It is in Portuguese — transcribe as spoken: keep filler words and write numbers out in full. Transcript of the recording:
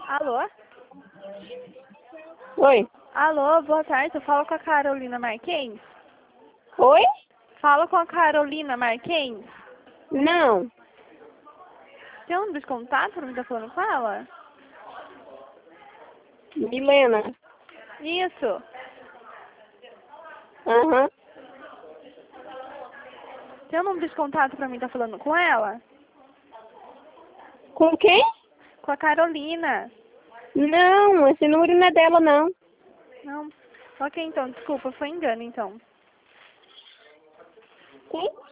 Alô? Oi. Alô, boa tarde. Eu falo com a Carolina Marquens? Oi? Falo com a Carolina Marquens? Não. Tem um número de contato pra mim estar falando com ela? Milena. Isso. Aham. Tem um número de contato pra mim estar falando com ela? Com quem? Com a Carolina. Não, esse número não é dela, não. Não. Ok, então, desculpa, foi engano, então. Quem?